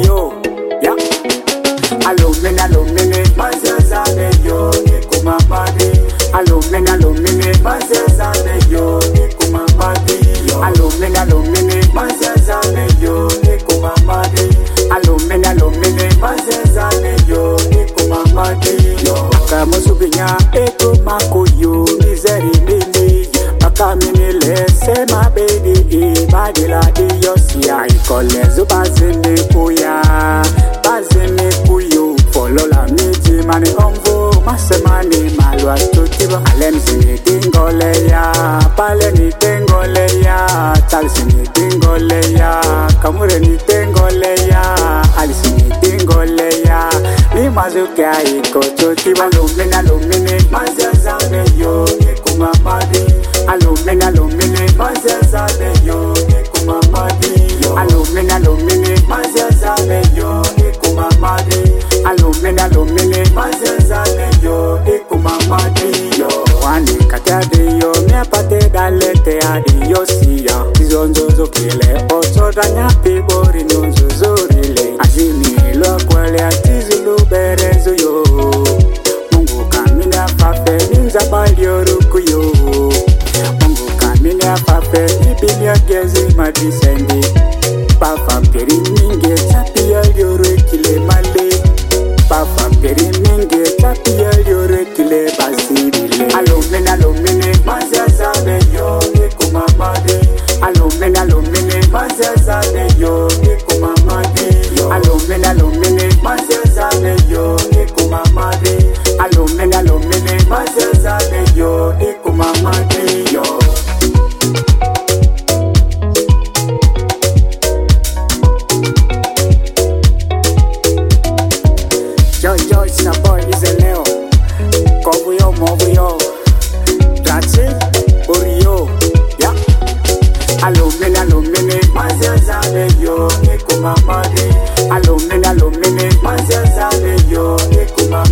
yo, yeah. Alumene, mazezabe yo, nikumamadi. Alumene, mazezabe yo, nikumamadi. Alumene, mazezabe yo, nikumamadi. Alumene, mazezabe yo, nikumamadi yo. Akamusubinya eko makoyo, mizeri mimi. Akamini sema baby, badila iyo siya ikole zubazini kuya. Bazini kuyo, follow la miji mani omvo. Masemani malwa tutiba. Alem zini dingole ya, pale ni tengole ya. Talsi ni dingole ya, kamure ni tengole ya. Alisi ni dingole ya. Ni mazuke aiko tutiba. Alumene, mazezabe yo, nikumamadi. Alumene, mazezabe yo, nikumamadi yo. Alumene, mazezabe yo, nikumamadi. Alumene, mazezabe yo, nikumamadi yo. Wani kateade yo, miapate dalete adi yo siya. Tizonzozo kile, otodanya pibori nunzozo rile. Azini ilo kwele atizilu berezo yo. Mungu kamina fafe, ninzabali yoruku yo. Mine apape ibilia gezi madisendi. Papa peri minge tapia yore kile male. Papa peri minge tapia yore kile basibile. Alumene, mazezabe yo, nikumamadi. Alumene, mazezabe yo, nikumamadi yo. Alumene, mazezabe yo, nikumamadi. Alumene, mazezabe yo, nikumamadi yo. Yo, it's a boy, it's a Leo. Kobuyo, mobuyo. That's it, Uriyo, yeah. Alumene, mazezabe yo, nikumamadi. Alumene, mazezabe yo, nikumamadi.